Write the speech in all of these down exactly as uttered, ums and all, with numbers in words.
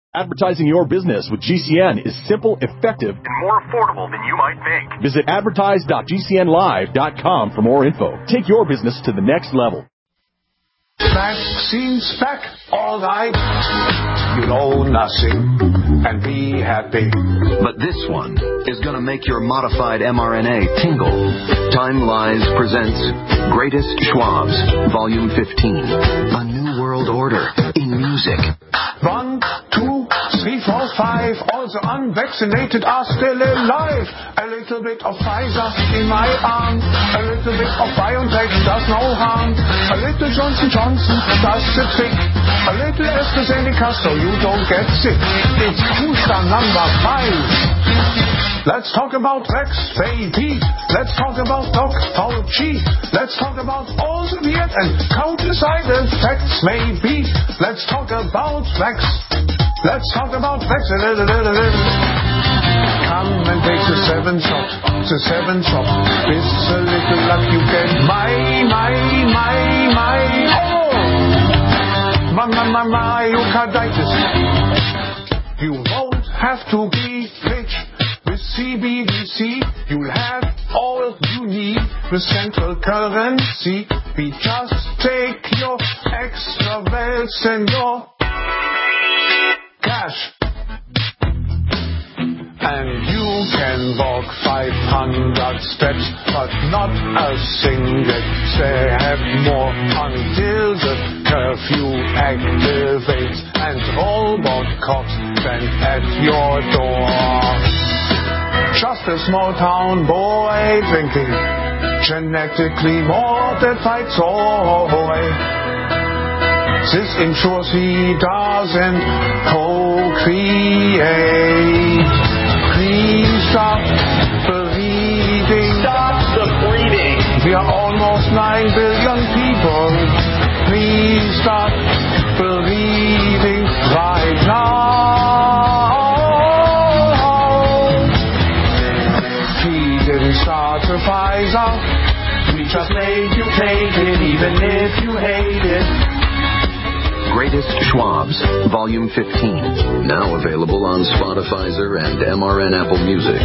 Advertising your business with G C N is simple, effective, and more affordable than you might think. Visit advertise dot g c n live dot com for more info. Take your business to the next level. Vaccines back, all right. You know nothing and be happy. But this one is going to make your modified mRNA tingle. Time Lies presents Greatest Schwabs, Volume fifteen. A New World Order in Music. One, two, three, four, five. All the unvaccinated are still alive. A little bit of Pfizer in my arm. A little bit of BioNTech does no harm. A little Johnson Johnson does the trick. A little AstraZeneca so you don't get sick. It's booster number five. Let's talk about Rex, baby. Let's talk about Doc Fauci. Let's talk about all the weird and countless side effects, maybe. Let's talk about Rex. Let's talk about Rex. Come and take the seven shot, the seven shot. With a little luck you get my, my, my, my, oh, my, my, my, myocarditis. You won't have to be rich. With C B D C, you'll have all you need with central currency. We just take your extra wealth and your cash. And you can walk five hundred steps, but not a single step more until the curfew activates and robot cops stand at your door. Just a small town boy drinking genetically modified soy. This ensures he doesn't procreate. Please stop bleeding. Stop the bleeding. We are almost nine billion people. Please stop bleeding right now. Start a Pfizer. We just made you take it, even if you hate it. Greatest Schwabs, Volume fifteen. Now available on Spotify and M R N Apple Music.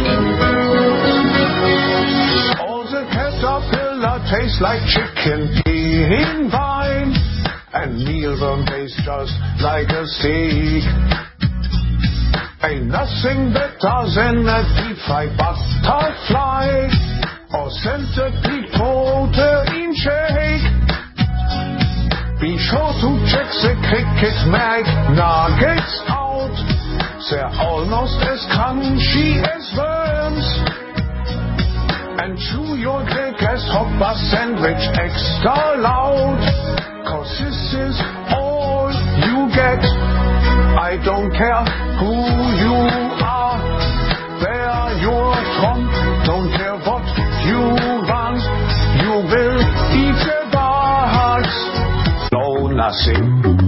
All the caterpillar tastes like chicken in vine, and mealworm tastes just like a steak. Ain't nothing better than a deep-fried butterfly or centipede protein shake. Be sure to check the cricket McNuggets out. They're almost as crunchy as worms. And chew your grilled grasshopper sandwich extra loud, 'cause this is all you get. I don't care who you are, where you're from, don't care what you want, you will eat the bugs. No, nothing,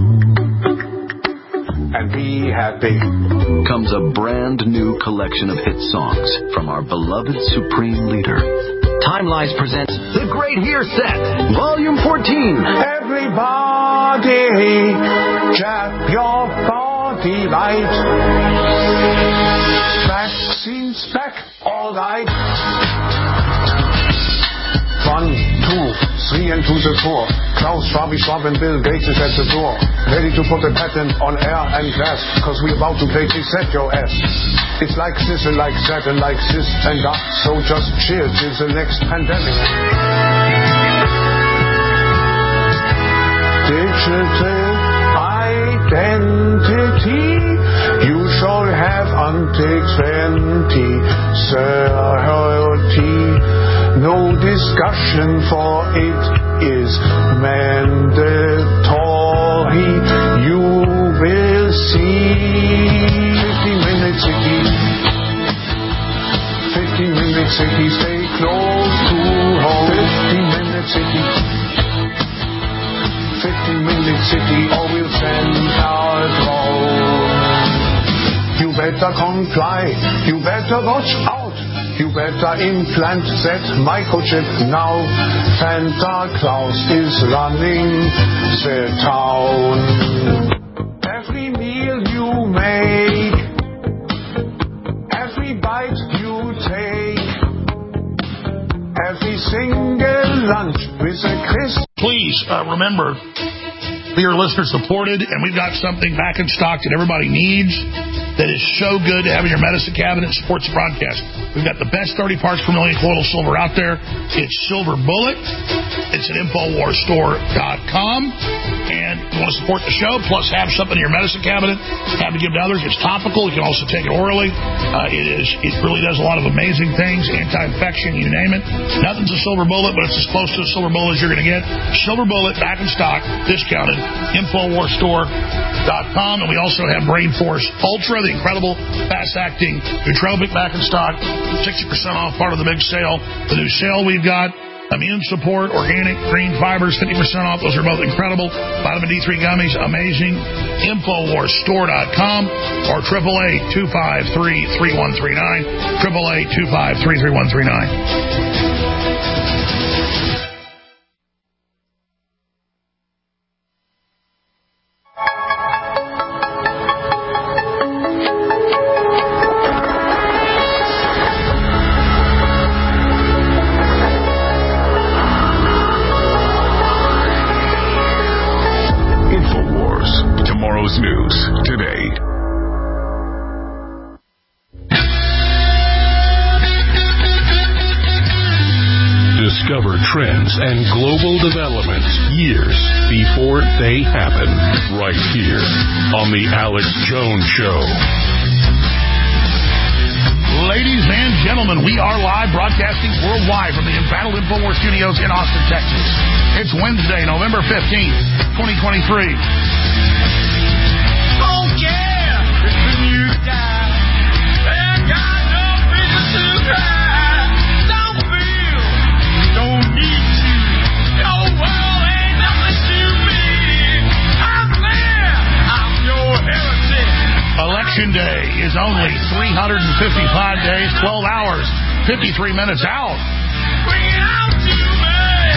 and be happy. Comes a brand new collection of hit songs from our beloved Supreme Leader. Time Lies presents The Great Here Set, Volume fourteen. Everybody, jab your body right. Vaccines back, all right. One, two, three, and to the four. Klaus, Schwab, Schwab, and Bill Gates is at the door. Ready to put a patent on air and gas, 'cause we're about to play Reset Your Ass. It's like this and like that and like this and that, so just cheers till the next pandemic. Digital identity, you shall have until twenty thirty. No discussion, for it is mandatory. You will see. fifteen minute city. fifteen minute city. Stay close to home. fifteen minute city. fifteen minute city, or we'll send our drone. You better comply. You better watch out. You better implant that microchip now. Santa Claus is running the town. Every meal you make please uh, remember, we are listener supported, and we've got something back in stock that everybody needs that is so good to have in your medicine cabinet. Supports the broadcast. We've got the best thirty parts per million colloidal silver out there. It's Silver Bullet. It's at Infowars Store dot com. And you want to support the show, plus have something in your medicine cabinet, have to give to others. It's topical. You can also take it orally. Uh, it is. It really does a lot of amazing things, anti-infection, you name it. Nothing's a silver bullet, but it's as close to a silver bullet as you're going to get. Silver Bullet, back in stock, discounted, Infowars Store dot com. And we also have Brain Force Ultra, the incredible fast-acting nootropic, back in stock, sixty percent off, part of the big sale. The new sale we've got. Immune support, organic, green fibers, fifty percent off. Those are both incredible. Vitamin D three gummies, amazing. Infowars Store dot com or triple eight two five three three one three nine. triple eight two five three three one three nine. Trends and global developments years before they happen, right here on The Alex Jones Show. Ladies and gentlemen, we are live broadcasting worldwide from the Embattled Infowars Studios in Austin, Texas. It's Wednesday, November fifteenth, twenty twenty-three. Oh, yeah! It's the new guy. Ain't got no reason to cry. Election day is only three hundred fifty-five days, twelve hours, fifty-three minutes out. Bring it out to me.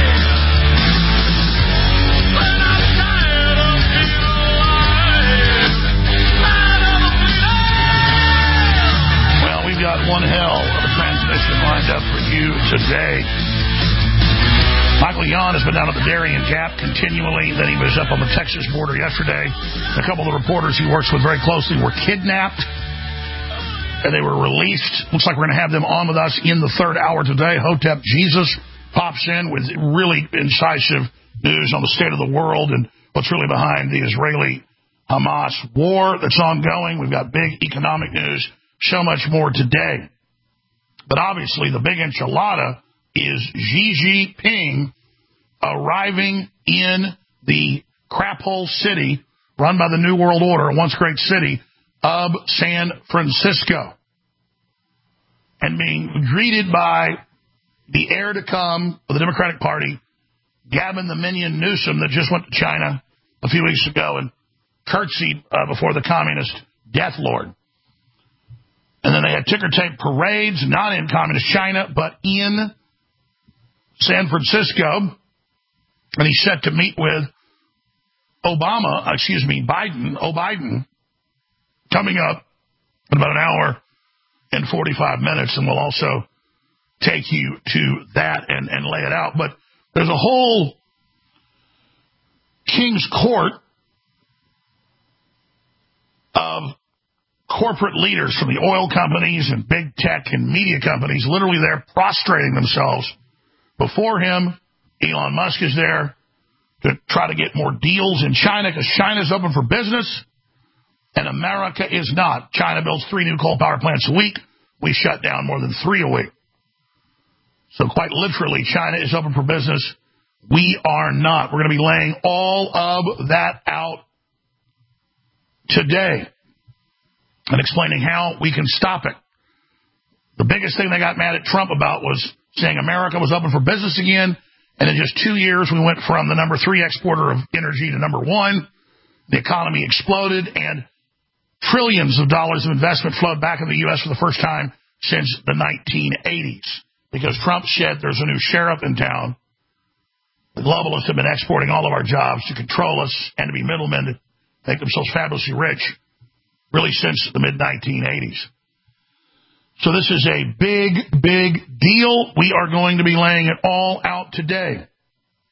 When I'm tired of being alive. Tired of being alive. Well, we've got one hell of a transmission lined up for you today. Michael Yon has been down at the Darien Gap continually. Then he was up on the Texas border yesterday. A couple of the reporters he works with very closely were kidnapped, and they were released. Looks like we're going to have them on with us in the third hour today. Hotep Jesus pops in with really incisive news on the state of the world and what's really behind the Israeli-Hamas war that's ongoing. We've got big economic news, so much more today. But obviously the big enchilada is Xi Jinping arriving in the crap-hole city run by the New World Order, a once great city of San Francisco, and being greeted by the heir to come of the Democratic Party, Gavin the Minion Newsom, that just went to China a few weeks ago and curtsied uh, before the communist death lord. And then they had ticker tape parades, not in communist China, but in San Francisco, and he's set to meet with Obama, excuse me, Biden, oh Biden, coming up in about an hour and forty-five minutes, and we'll also take you to that and, and lay it out. But there's a whole King's Court of corporate leaders from the oil companies and big tech and media companies, literally there prostrating themselves before him. Elon Musk is there to try to get more deals in China because China's open for business and America is not. China builds three new coal power plants a week. We shut down more than three a week. So quite literally, China is open for business. We are not. We're going to be laying all of that out today and explaining how we can stop it. The biggest thing they got mad at Trump about was saying America was open for business again, and in just two years we went from the number three exporter of energy to number one. The economy exploded, and trillions of dollars of investment flowed back in the U S for the first time since the nineteen eighties, because Trump said there's a new sheriff in town. The globalists have been exporting all of our jobs to control us and to be middlemen to make themselves fabulously rich, really since the mid nineteen eighties. So this is a big, big deal. We are going to be laying it all out today.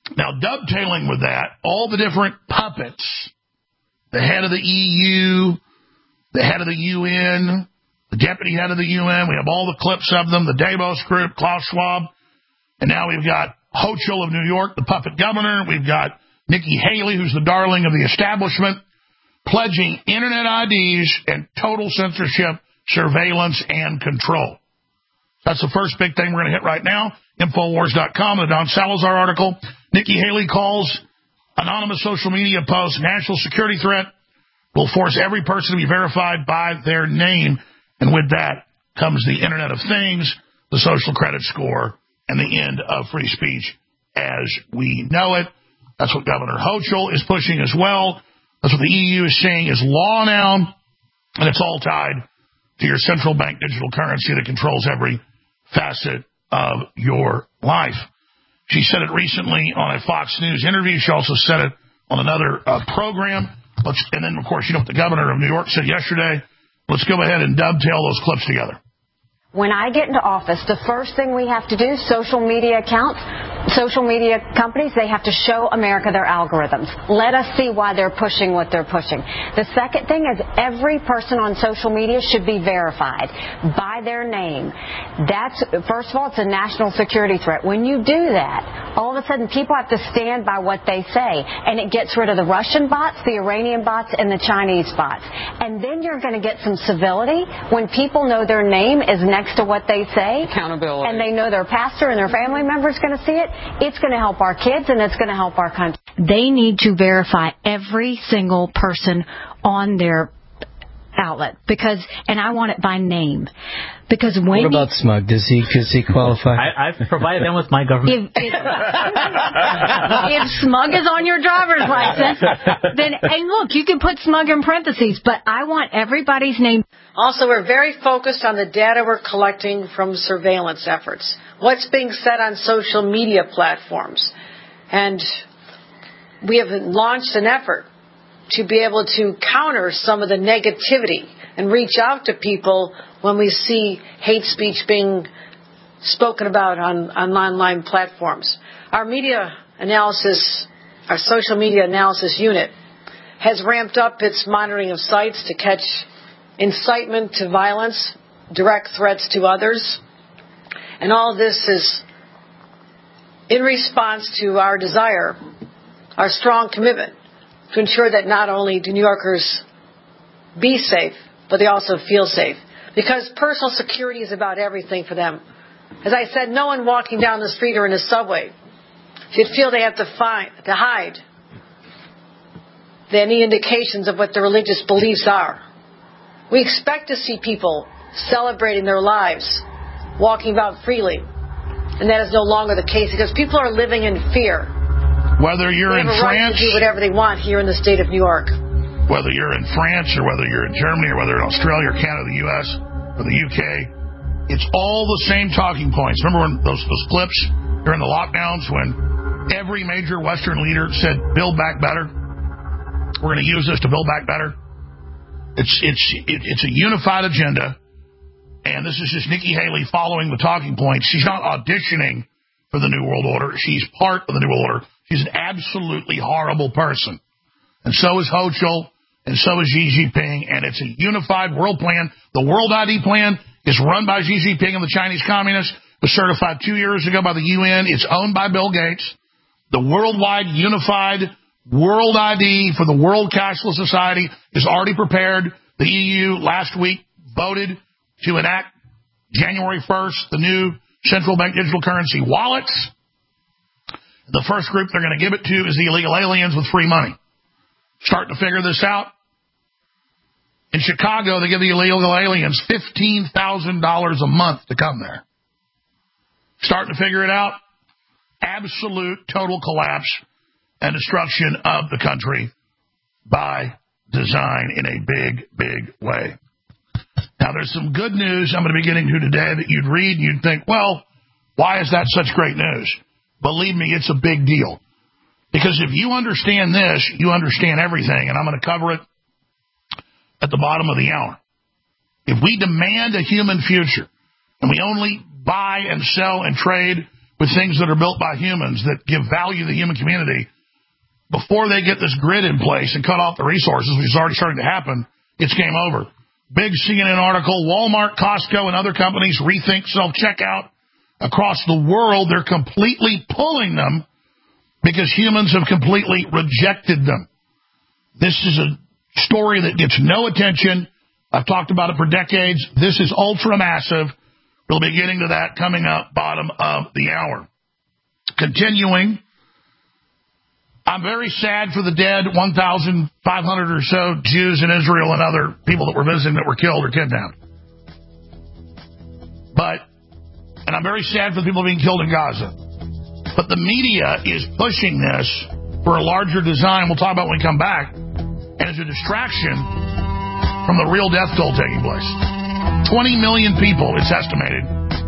Now, dovetailing with that, all the different puppets, the head of the E U, the head of the U N, the deputy head of the U N, we have all the clips of them, the Davos group, Klaus Schwab, and now we've got Hochul of New York, the puppet governor. We've got Nikki Haley, who's the darling of the establishment, pledging Internet I Ds and total censorship, surveillance, and control. That's the first big thing we're going to hit right now. Infowars dot com, the Don Salazar article. Nikki Haley calls anonymous social media posts national security threat. Will force every person to be verified by their name. And with that comes the Internet of Things, the social credit score, and the end of free speech as we know it. That's what Governor Hochul is pushing as well. That's what the E U is saying is law now. And it's all tied to your central bank digital currency that controls every facet of your life. She said it recently on a Fox News interview. She also said it on another uh, program. Let's, and then, of course, you know what the governor of New York said yesterday. Let's go ahead and dovetail those clips together. When I get into office, the first thing we have to do, social media accounts, social media companies, they have to show America their algorithms. Let us see why they're pushing what they're pushing. The second thing is every person on social media should be verified by their name. That's, first of all, it's a national security threat. When you do that, all of a sudden people have to stand by what they say, and it gets rid of the Russian bots, the Iranian bots, and the Chinese bots. And then you're going to get some civility when people know their name is next to what they say, accountability, and they know their pastor and their family member is going to see it. It's going to help our kids, and it's going to help our country. They need to verify every single person on their outlet, because, and I want it by name. Because when what about Smug? Does he does he qualify? I, I've provided them with my government. If, if, if Smug is on your driver's license, then hey, look, you can put Smug in parentheses. But I want everybody's name. Also, we're very focused on the data we're collecting from surveillance efforts. What's being said on social media platforms, and we have launched an effort to be able to counter some of the negativity and reach out to people when we see hate speech being spoken about on, on online platforms. Our media analysis, our social media analysis unit, has ramped up its monitoring of sites to catch incitement to violence, direct threats to others. And all this is in response to our desire, our strong commitment to ensure that not only do New Yorkers be safe, but they also feel safe. Because personal security is about everything for them. As I said, no one walking down the street or in a subway should feel they have to, find, to hide any indications of what their religious beliefs are. We expect to see people celebrating their lives, walking about freely. And that is no longer the case because people are living in fear. Whether you're in France, they have a right to do whatever they want here in the state of New York. Whether you're in France or whether you're in Germany or whether you're in Australia or Canada, the U S or the U K, it's all the same talking points. Remember when those those clips during the lockdowns when every major Western leader said, "Build back better. We're going to use this to build back better." It's it's it, it's a unified agenda, and this is just Nikki Haley following the talking points. She's not auditioning for the New World Order. She's part of the New World Order. She's an absolutely horrible person, and so is Hochul. And so is Xi Jinping, and it's a unified world plan. The World I D plan is run by Xi Jinping and the Chinese Communists, was certified two years ago by the U N. It's owned by Bill Gates. The worldwide unified World I D for the World Cashless Society is already prepared. The E U last week voted to enact January first the new central bank digital currency wallets. The first group they're going to give it to is the illegal aliens with free money. Starting to figure this out. In Chicago, they give the illegal aliens fifteen thousand dollars a month to come there. Starting to figure it out. Absolute total collapse and destruction of the country by design in a big, big way. Now, there's some good news I'm going to be getting to today that you'd read and you'd think, well, why is that such great news? Believe me, it's a big deal. Because if you understand this, you understand everything, and I'm going to cover it at the bottom of the hour. If we demand a human future, and we only buy and sell and trade with things that are built by humans that give value to the human community, before they get this grid in place and cut off the resources, which is already starting to happen, it's game over. Big C N N article, Walmart, Costco, and other companies rethink self-checkout. Across the world, they're completely pulling them because humans have completely rejected them. This is a story that gets no attention. I've talked about it for decades. This is ultra-massive. We'll be getting to that coming up bottom of the hour. Continuing, I'm very sad for the dead one thousand five hundred or so Jews in Israel and other people that were visiting that were killed or kidnapped. But, and I'm very sad for the people being killed in Gaza. But the media is pushing this for a larger design we'll talk about when we come back, and it's a distraction from the real death toll taking place. twenty million people, it's estimated,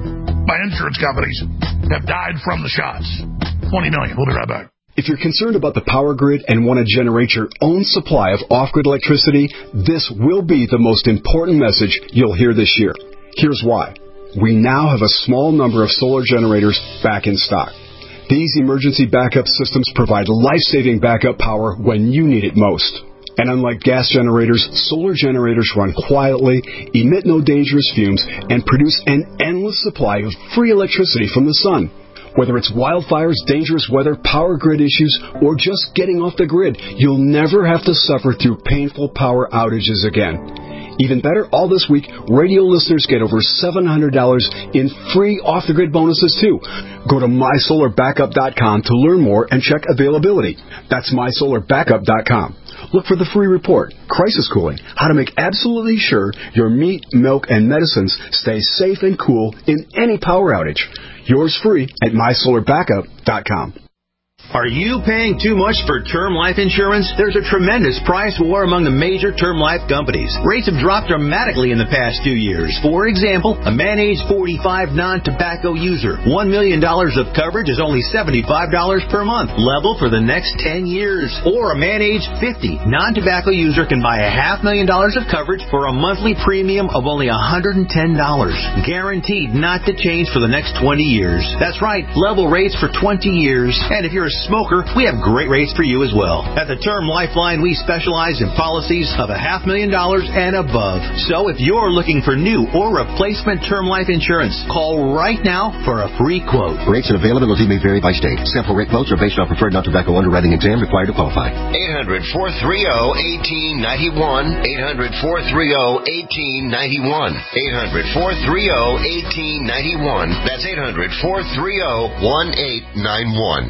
by insurance companies, have died from the shots. twenty million. We'll be right back. If you're concerned about the power grid and want to generate your own supply of off-grid electricity, this will be the most important message you'll hear this year. Here's why. We now have a small number of solar generators back in stock. These emergency backup systems provide life-saving backup power when you need it most. And unlike gas generators, solar generators run quietly, emit no dangerous fumes, and produce an endless supply of free electricity from the sun. Whether it's wildfires, dangerous weather, power grid issues, or just getting off the grid, you'll never have to suffer through painful power outages again. Even better, all this week, radio listeners get over seven hundred dollars in free off-the-grid bonuses, too. Go to my solar backup dot com to learn more and check availability. That's my solar backup dot com. Look for the free report, Crisis Cooling, how to make absolutely sure your meat, milk, and medicines stay safe and cool in any power outage. Yours free at my solar backup dot com. Are you paying too much for term life insurance? There's a tremendous price war among the major term life companies. Rates have dropped dramatically in the past two years. For example, a man age forty-five non-tobacco user, one million dollars of coverage is only seventy-five dollars per month, level for the next ten years. Or a man age fifty non-tobacco user can buy a half million dollars of coverage for a monthly premium of only one hundred ten dollars. Guaranteed not to change for the next twenty years. That's right, level rates for twenty years. And if you're a smoker, we have great rates for you as well. At the Term Lifeline, we specialize in policies of a half million dollars and above. So if you're looking for new or replacement term life insurance, call right now for a free quote. Rates and availability may vary by state. Sample rate quotes are based on preferred non-tobacco underwriting exam required to qualify. eight hundred, four three zero, one eight nine one. eight hundred, four three zero, one eight nine one. eight hundred, four three zero, one eight nine one. That's eight hundred, four three zero, one eight nine one.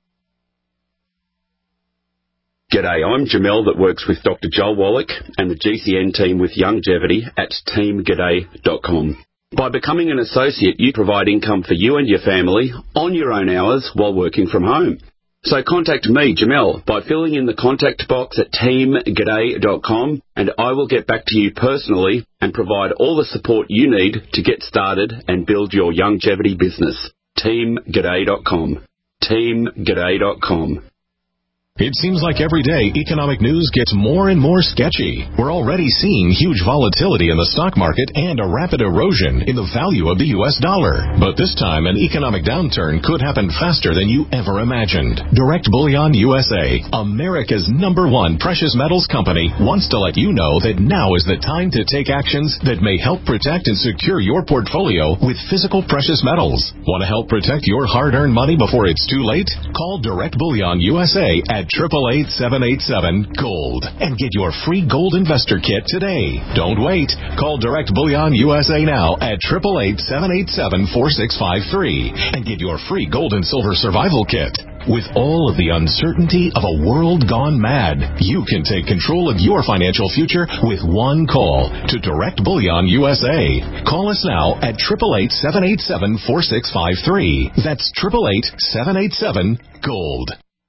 G'day, I'm Jamel that works with Doctor Joel Wallach and the G C N team with Longevity at team g'day dot com. By becoming an associate, you provide income for you and your family on your own hours while working from home. So contact me, Jamel, by filling in the contact box at team g'day dot com, and I will get back to you personally and provide all the support you need to get started and build your longevity business. team g'day dot com. team g'day dot com. It seems like every day economic news gets more and more sketchy. We're already seeing huge volatility in the stock market and a rapid erosion in the value of the U S dollar. But this time, an economic downturn could happen faster than you ever imagined. Direct Bullion U S A, America's number one precious metals company, wants to let you know that now is the time to take actions that may help protect and secure your portfolio with physical precious metals. Want to help protect your hard-earned money before it's too late? Call Direct Bullion U S A at eight eight eight, seven eight seven, GOLD and get your free gold investor kit today. Don't wait. Call Direct Bullion U S A now at eight eight eight, seven eight seven, four six five three and get your free gold and silver survival kit. With all of the uncertainty of a world gone mad, you can take control of your financial future with one call to Direct Bullion U S A. Call us now at eight eight eight, seven eight seven, four six five three. That's eight eight eight, seven eight seven, GOLD.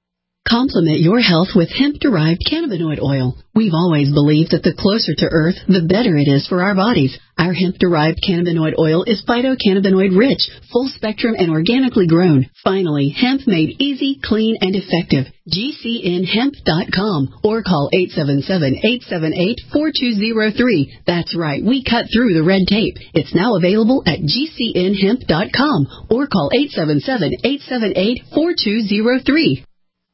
Complement your health with hemp-derived cannabinoid oil. We've always believed that the closer to Earth, the better it is for our bodies. Our hemp-derived cannabinoid oil is phytocannabinoid-rich, full-spectrum, and organically grown. Finally, hemp made easy, clean, and effective. G C N hemp dot com or call eight seven seven, eight seven eight, four two zero three. That's right, we cut through the red tape. It's now available at G C N hemp dot com or call eight seven seven, eight seven eight, four two zero three.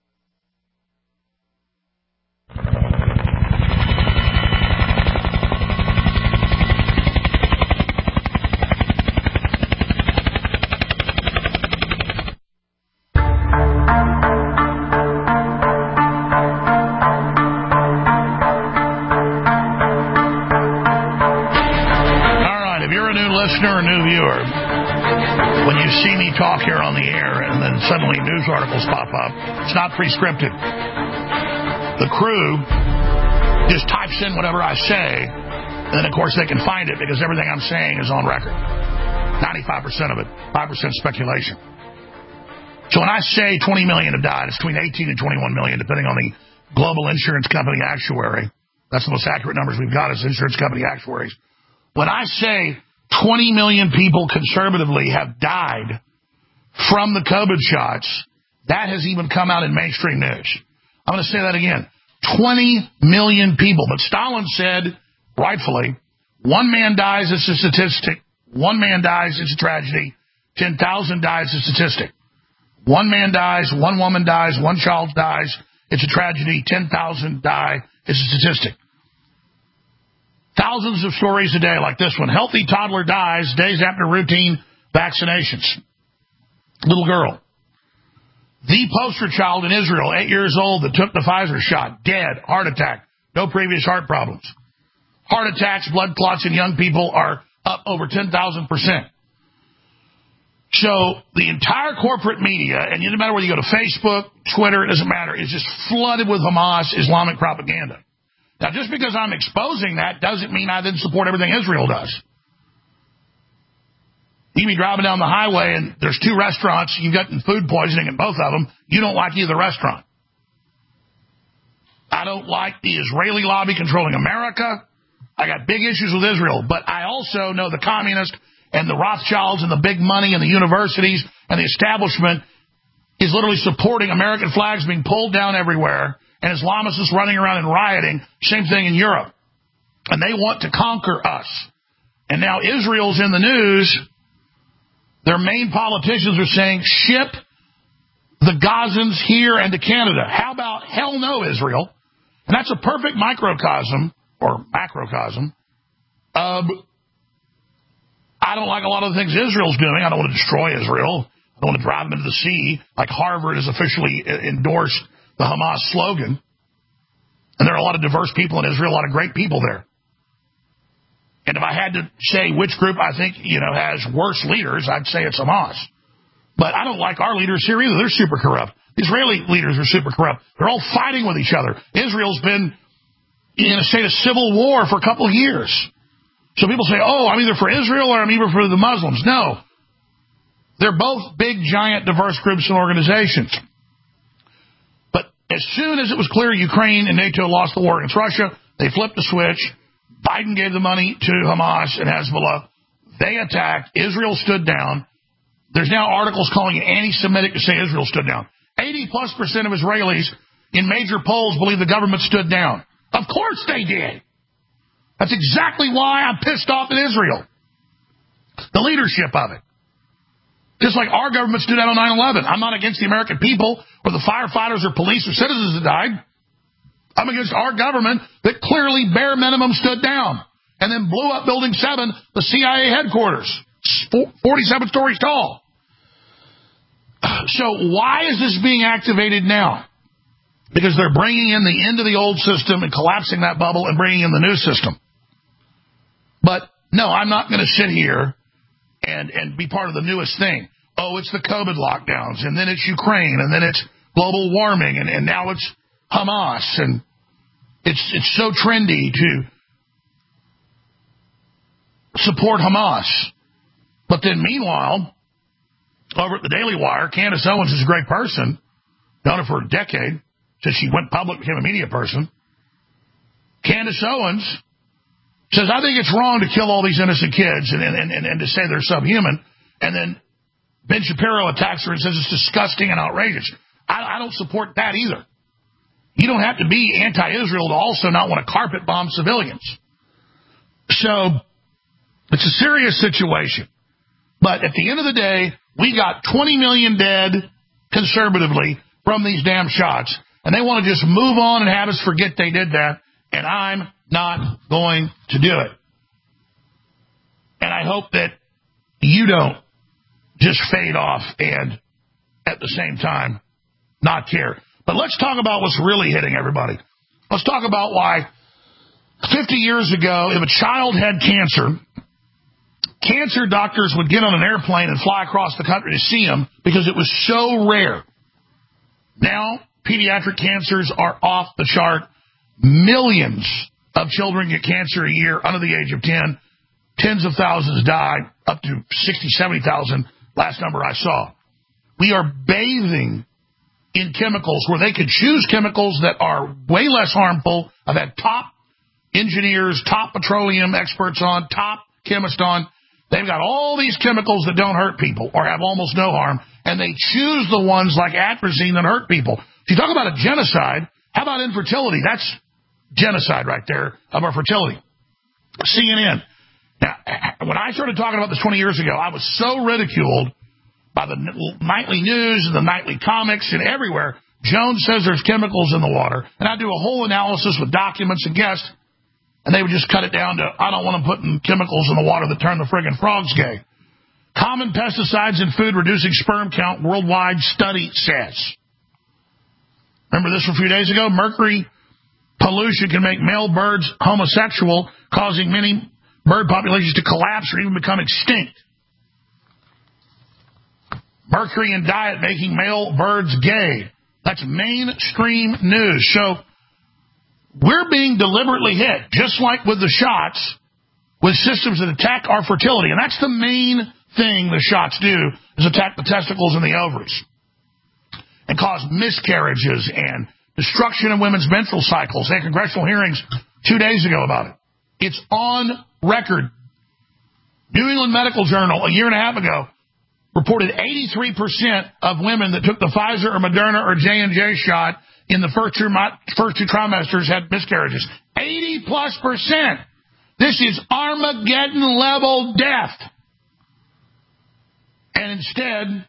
Listener or new viewer, when you see me talk here on the air and then suddenly news articles pop up, it's not prescripted. The crew just types in whatever I say, and then of course they can find it because everything I'm saying is on record. ninety-five percent of it, five percent speculation. So when I say twenty million have died, it's between eighteen and twenty-one million, depending on the global insurance company actuary. That's the most accurate numbers we've got as insurance company actuaries. When I say twenty million people conservatively have died from the COVID shots, that has even come out in mainstream news. I'm going to say that again. twenty million people. But Stalin said, rightfully, one man dies, it's a statistic. One man dies, it's a tragedy. ten thousand dies, it's a statistic. One man dies, one woman dies, one child dies, it's a tragedy. ten thousand die, it's a statistic. Thousands of stories a day like this one. Healthy toddler dies days after routine vaccinations. Little girl. The poster child in Israel, eight years old, that took the Pfizer shot, dead, heart attack, no previous heart problems. Heart attacks, blood clots in young people are up over ten thousand percent. So the entire corporate media, and it doesn't matter whether you go to Facebook, Twitter, it doesn't matter, is just flooded with Hamas Islamic propaganda. Now, just because I'm exposing that doesn't mean I didn't support everything Israel does. You can be driving down the highway and there's two restaurants, you've gotten food poisoning at both of them, you don't like either restaurant. I don't like the Israeli lobby controlling America. I got big issues with Israel, but I also know the communists and the Rothschilds and the big money and the universities and the establishment is literally supporting American flags being pulled down everywhere and Islamists running around and rioting. Same thing in Europe. And they want to conquer us. And now Israel's in the news. Their main politicians are saying, ship the Gazans here and to Canada. How about hell no, Israel? And that's a perfect microcosm, or macrocosm, of I don't like a lot of the things Israel's doing. I don't want to destroy Israel. I don't want to drive them into the sea, like Harvard has officially endorsed the Hamas slogan. And there are a lot of diverse people in Israel, a lot of great people there. And if I had to say which group I think, you know, has worse leaders, I'd say it's Hamas. But I don't like our leaders here either. They're super corrupt. The Israeli leaders are super corrupt. They're all fighting with each other. Israel's been in a state of civil war for a couple of years. So people say, oh, I'm either for Israel or I'm either for the Muslims. No. They're both big, giant, diverse groups and organizations. But as soon as it was clear Ukraine and NATO lost the war against Russia, they flipped the switch. Biden gave the money to Hamas and Hezbollah. They attacked. Israel stood down. There's now articles calling it anti-Semitic to say Israel stood down. eighty plus percent of Israelis in major polls believe the government stood down. Of course they did. That's exactly why I'm pissed off at Israel. The leadership of it. Just like our government stood down on nine eleven. I'm not against the American people or the firefighters or police or citizens that died. I'm against our government that clearly bare minimum stood down and then blew up Building seven, the C I A headquarters, forty-seven stories tall. So why is this being activated now? Because they're bringing in the end of the old system and collapsing that bubble and bringing in the new system. But no, I'm not going to sit here and, and be part of the newest thing. Oh, it's the COVID lockdowns, and then it's Ukraine, and then it's global warming, and, and now it's Hamas, and it's it's so trendy to support Hamas. But then meanwhile, over at the Daily Wire, Candace Owens is a great person, known her for a decade, since she went public, became a media person. Candace Owens says, I think it's wrong to kill all these innocent kids and, and, and, and to say they're subhuman. And then Ben Shapiro attacks her and says it's disgusting and outrageous. I, I don't support that either. You don't have to be anti-Israel to also not want to carpet bomb civilians. So it's a serious situation. But at the end of the day, we got twenty million dead conservatively from these damn shots. And they want to just move on and have us forget they did that. And I'm not going to do it. And I hope that you don't just fade off and at the same time not care. But let's talk about what's really hitting everybody. Let's talk about why fifty years ago, if a child had cancer, cancer doctors would get on an airplane and fly across the country to see them because it was so rare. Now, pediatric cancers are off the chart. Millions of children get cancer a year under the age of ten. Tens of thousands die, up to sixty, seventy thousand, last number I saw. We are bathing in chemicals where they could choose chemicals that are way less harmful. I've had top engineers, top petroleum experts on, top chemists on. They've got all these chemicals that don't hurt people or have almost no harm, and they choose the ones like atrazine that hurt people. If you talk about a genocide, how about infertility? That's genocide right there of our fertility. C N N. Now, when I started talking about this twenty years ago, I was so ridiculed by the nightly news and the nightly comics and everywhere. Jones says there's chemicals in the water. And I do a whole analysis with documents and guests, and they would just cut it down to, I don't want to put in chemicals in the water that turn the friggin' frogs gay. Common pesticides in food reducing sperm count worldwide study says. Remember this from a few days ago? Mercury pollution can make male birds homosexual, causing many bird populations to collapse or even become extinct. Mercury in diet making male birds gay. That's mainstream news. So we're being deliberately hit, just like with the shots, with systems that attack our fertility. And that's the main thing the shots do, is attack the testicles and the ovaries and cause miscarriages and destruction of women's menstrual cycles. They had congressional hearings two days ago about it. It's on record. New England Medical Journal a year and a half ago reported eighty-three percent of women that took the Pfizer or Moderna or J and J shot in the first two, first two trimesters had miscarriages. eighty plus percent. This is Armageddon level death. And instead,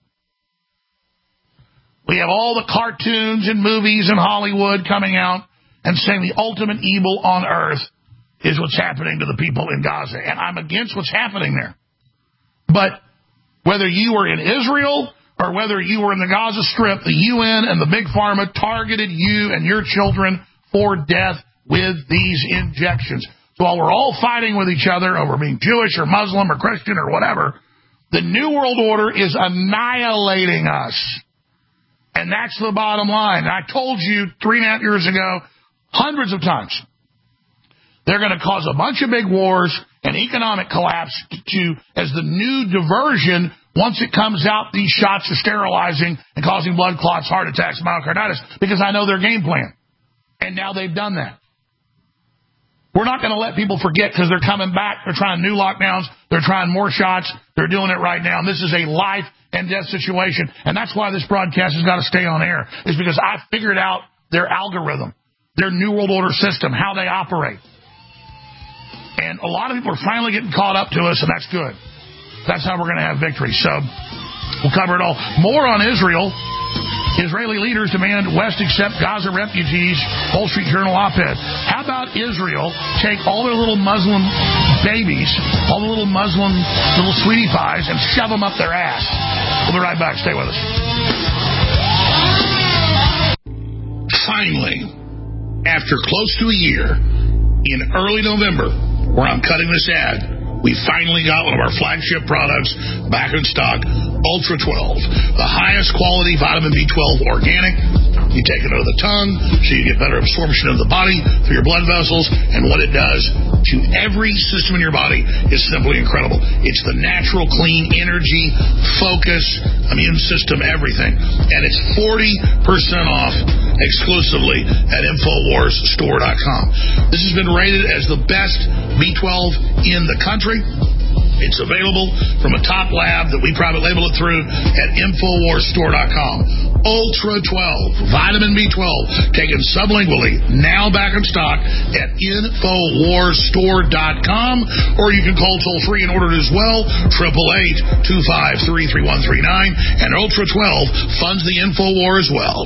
we have all the cartoons and movies in Hollywood coming out and saying the ultimate evil on earth is what's happening to the people in Gaza. And I'm against what's happening there. But whether you were in Israel or whether you were in the Gaza Strip, the U N and the Big Pharma targeted you and your children for death with these injections. So while we're all fighting with each other over being Jewish or Muslim or Christian or whatever, the New World Order is annihilating us. And that's the bottom line. I told you three and a half years ago, hundreds of times, they're going to cause a bunch of big wars and economic collapse to, as the new diversion, once it comes out, these shots are sterilizing and causing blood clots, heart attacks, myocarditis, because I know their game plan. And now they've done that. We're not going to let people forget because they're coming back. They're trying new lockdowns. They're trying more shots. They're doing it right now. And this is a life and death situation. And that's why this broadcast has got to stay on air, is because I figured out their algorithm, their New World Order system, how they operate. And a lot of people are finally getting caught up to us, and that's good. That's how we're going to have victory. So we'll cover it all. More on Israel. Israeli leaders demand West accept Gaza refugees. Wall Street Journal op-ed. How about Israel take all their little Muslim babies, all the little Muslim little sweetie pies, and shove them up their ass? We'll be right back. Stay with us. Finally, after close to a year, in early November, where I'm cutting this ad, we finally got one of our flagship products back in stock, Ultra twelve, the highest quality vitamin B twelve organic. You take it out of the tongue so you get better absorption of the body through your blood vessels, and what it does, to every system in your body is simply incredible. It's the natural, clean energy, focus, immune system, everything. And it's forty percent off exclusively at Infowars Store dot com. This has been rated as the best B twelve in the country. It's available from a top lab that we private label it through at Infowars Store dot com. Ultra twelve, vitamin B twelve, taken sublingually, now back in stock at Infowars Store dot com, or you can call toll-free and order it as well, eight eight eight, two five three, three one three nine, and Ultra twelve funds the Infowar as well.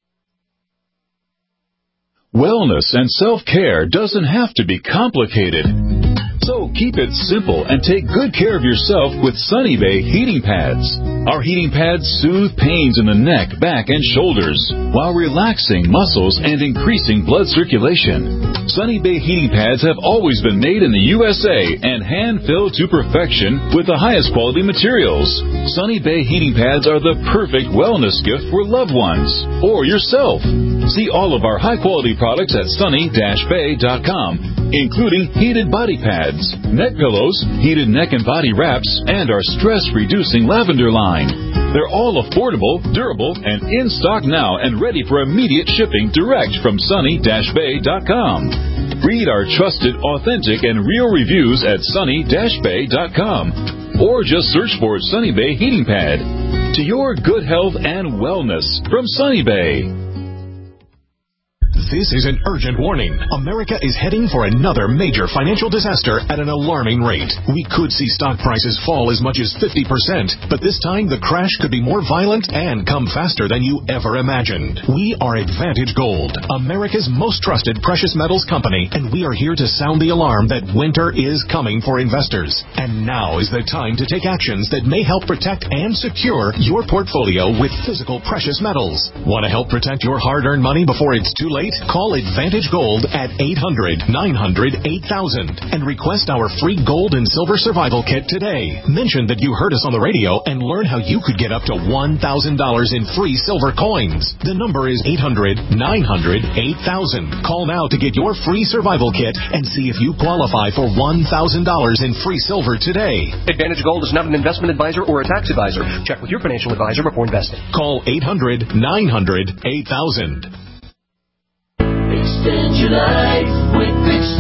Wellness and self-care doesn't have to be complicated. So keep it simple and take good care of yourself with Sunny Bay heating pads. Our heating pads soothe pains in the neck, back, and shoulders while relaxing muscles and increasing blood circulation. Sunny Bay heating pads have always been made in the U S A and hand-filled to perfection with the highest quality materials. Sunny Bay heating pads are the perfect wellness gift for loved ones or yourself. See all of our high-quality products at Sunny Bay dot com, including heated body pads, neck pillows, heated neck and body wraps, and our stress-reducing lavender line. They're all affordable, durable, and in stock now and ready for immediate shipping direct from Sunny Bay dot com. Read our trusted, authentic, and real reviews at Sunny Bay dot com, or just search for Sunny Bay Heating Pad. To your good health and wellness from Sunny Bay. This is an urgent warning. America is heading for another major financial disaster at an alarming rate. We could see stock prices fall as much as fifty percent, but this time the crash could be more violent and come faster than you ever imagined. We are Advantage Gold, America's most trusted precious metals company, and we are here to sound the alarm that winter is coming for investors. And now is the time to take actions that may help protect and secure your portfolio with physical precious metals. Want to help protect your hard-earned money before it's too late? Call Advantage Gold at eight hundred, nine hundred, eight thousand and request our free gold and silver survival kit today. Mention that you heard us on the radio and learn how you could get up to one thousand dollars in free silver coins. The number is eight hundred, nine hundred, eight thousand. Call now to get your free survival kit and see if you qualify for one thousand dollars in free silver today. Advantage Gold is not an investment advisor or a tax advisor. Check with your financial advisor before investing. Call eight hundred, nine hundred, eight thousand. Extend your life with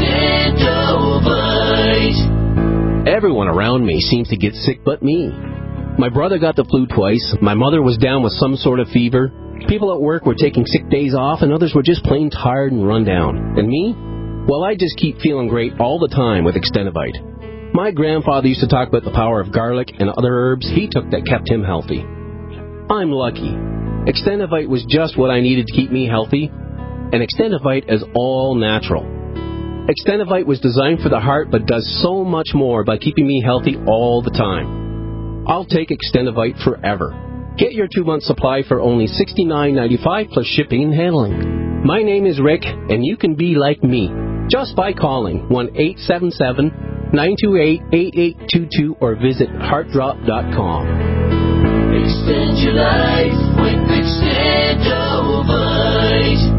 Extendovite. Everyone around me seems to get sick but me. My brother got the flu twice. My mother was down with some sort of fever. People at work were taking sick days off, and others were just plain tired and run down. And me? Well, I just keep feeling great all the time with Extendovite. My grandfather used to talk about the power of garlic and other herbs he took that kept him healthy. I'm lucky. Extendovite was just what I needed to keep me healthy. And Extendovite is all natural. Extendovite was designed for the heart but does so much more by keeping me healthy all the time. I'll take Extendovite forever. Get your two-month supply for only sixty-nine ninety-five plus shipping and handling. My name is Rick, and you can be like me just by calling one eight seven seven, nine two eight, eight eight two two or visit heart drop dot com. Extend your life with Extendovite.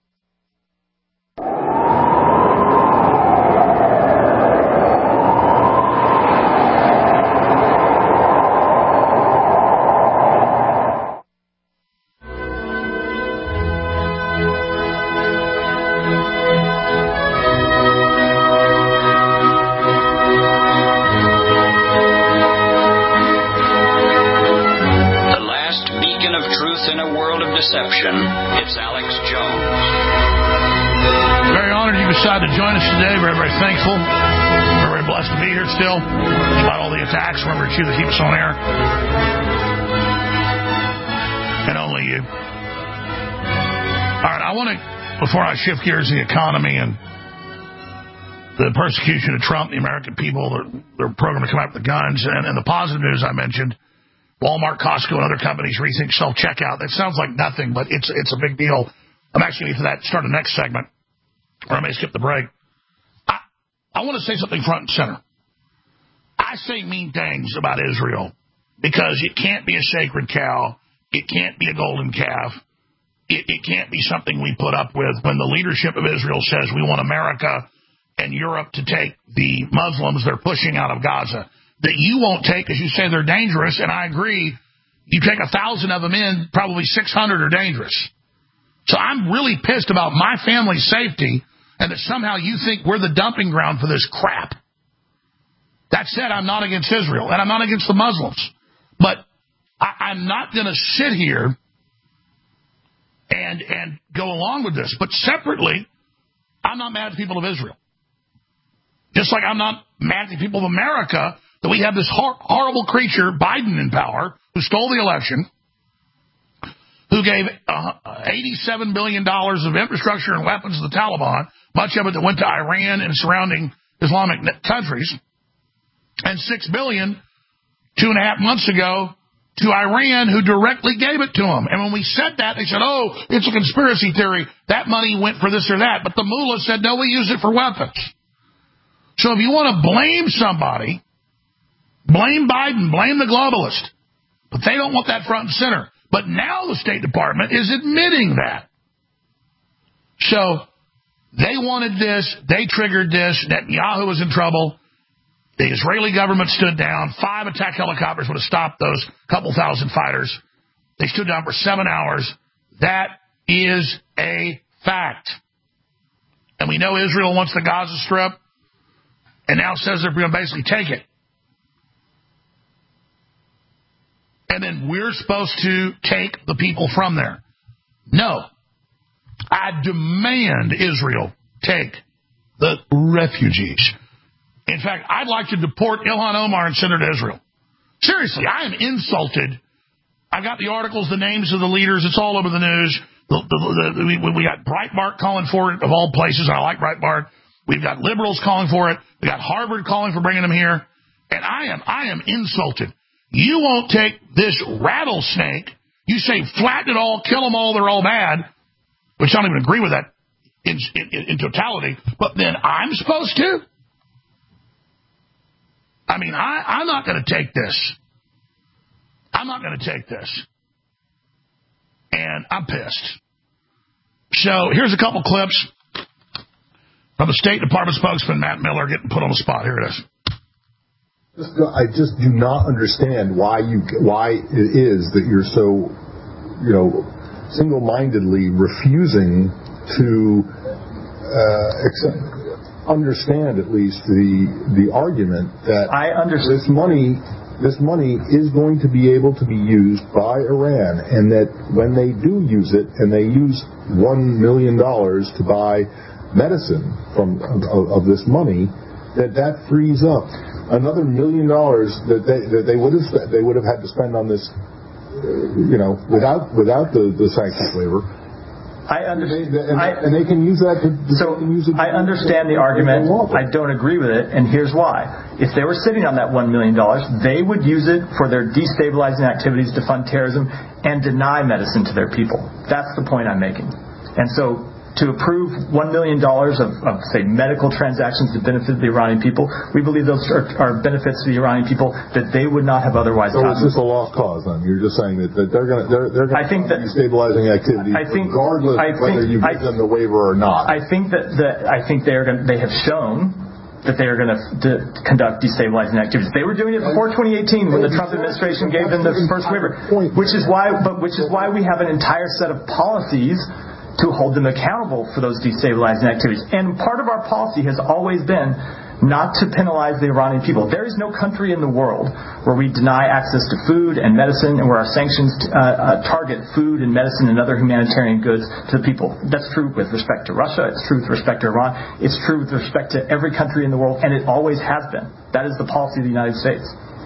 Deception. It's Alex Jones. Very honored you decided to join us today. Very, very thankful. Very, very blessed to be here still. Despite all the attacks, remember it's you that keep us on air. And only you. All right, I want to, before I shift gears to the economy and the persecution of Trump, the American people, their, their program to come out with the guns, and, and the positive news I mentioned, Walmart, Costco, and other companies rethink self-checkout. That sounds like nothing, but it's it's a big deal. I'm actually going to that start the next segment, or I may skip the break. I, I want to say something front and center. I say mean things about Israel because it can't be a sacred cow. It can't be a golden calf. It, it can't be something we put up with when the leadership of Israel says we want America and Europe to take the Muslims they're pushing out of Gaza that you won't take because you say they're dangerous, and I agree. You take a thousand of them in, probably six hundred are dangerous. So I'm really pissed about my family's safety and that somehow you think we're the dumping ground for this crap. That said, I'm not against Israel, and I'm not against the Muslims. But I, I'm not going to sit here and and go along with this. But separately, I'm not mad at the people of Israel. Just like I'm not mad at the people of America that we have this hor- horrible creature, Biden, in power, who stole the election, who gave uh, eighty-seven billion dollars of infrastructure and weapons to the Taliban, much of it that went to Iran and surrounding Islamic countries, and six billion dollars two and a half months ago to Iran, who directly gave it to them. And when we said that, they said, oh, it's a conspiracy theory. That money went for this or that. But the mullah said, no, we use it for weapons. So if you want to blame somebody, blame Biden, blame the globalist. But they don't want that front and center. But now the State Department is admitting that. So they wanted this. They triggered this. Netanyahu was in trouble. The Israeli government stood down. Five attack helicopters would have stopped those couple thousand fighters. They stood down for seven hours. That is a fact. And we know Israel wants the Gaza Strip and now says they're going to basically take it. And then we're supposed to take the people from there. No. I demand Israel take the refugees. In fact, I'd like to deport Ilhan Omar and send her to Israel. Seriously, I am insulted. I got the articles, the names of the leaders. It's all over the news. The, the, the, we, we got Breitbart calling for it, of all places. I like Breitbart. We've got liberals calling for it. We got Harvard calling for bringing them here. And I am, I am insulted. You won't take this rattlesnake. You say flatten it all, kill them all, they're all bad, which I don't even agree with that in, in, in totality. But then I'm supposed to? I mean, I, I'm not going to take this. I'm not going to take this. And I'm pissed. So here's a couple clips from the State Department spokesman, Matt Miller, getting put on the spot. Here it is. Just, I just do not understand why you why it is that you're so, you know, single-mindedly refusing to uh, accept, understand at least the the argument that I understand. this money this money is going to be able to be used by Iran, and that when they do use it, and they use one million dollars to buy medicine from of, of this money, that that frees up another million dollars that they that they would have they would have had to spend on this, you know, without without the, the sanctions waiver. I understand, and, I, and they can use that. To, so use it I understand the argument. I don't agree with it, and here's why. If they were sitting on that one million dollars, they would use it for their destabilizing activities to fund terrorism and deny medicine to their people. That's the point I'm making. And so, to approve one million dollars of, of, say, medical transactions that benefit the Iranian people, we believe those are, are benefits to the Iranian people that they would not have otherwise so gotten. So it's just a lost cause, then? You're just saying that, that they're going to they're, they're going to be destabilizing activities I think, regardless I of whether think, you give I, them the waiver or not. I think that the, I think they are going they have shown that they are going to, to conduct destabilizing activities. They were doing it before twenty eighteen when the Trump administration gave them the first waiver, which is why, but which is why we have an entire set of policies to hold them accountable for those destabilizing activities. And part of our policy has always been not to penalize the Iranian people. There is no country in the world where we deny access to food and medicine and where our sanctions uh, uh, target food and medicine and other humanitarian goods to the people. That's true with respect to Russia. It's true with respect to Iran. It's true with respect to every country in the world, and it always has been. That is the policy of the United States.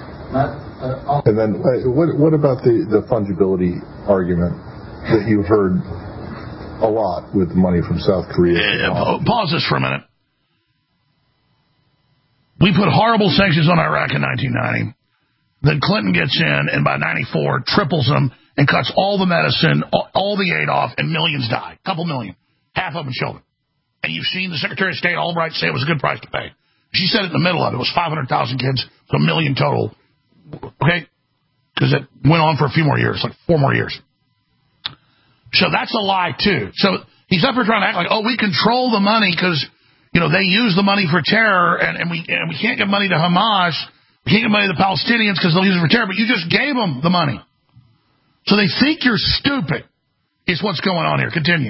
And then what, what about the, the fungibility argument that you heard a lot with money from South Korea? Uh, pause this for a minute. We put horrible sanctions on Iraq in nineteen ninety. Then Clinton gets in, and by ninety-four, triples them and cuts all the medicine, all, all the aid off, and millions die. A couple million. Half of them children. And you've seen the Secretary of State Albright say it was a good price to pay. She said it in the middle of it. It was five hundred thousand kids, so a million total. Okay? Because it went on for a few more years, like four more years. So that's a lie, too. So he's up here trying to act like, oh, we control the money because, you know, they use the money for terror, and, and we and we can't give money to Hamas, we can't give money to the Palestinians because they'll use it for terror, but you just gave them the money. So they think you're stupid is what's going on here. Continue.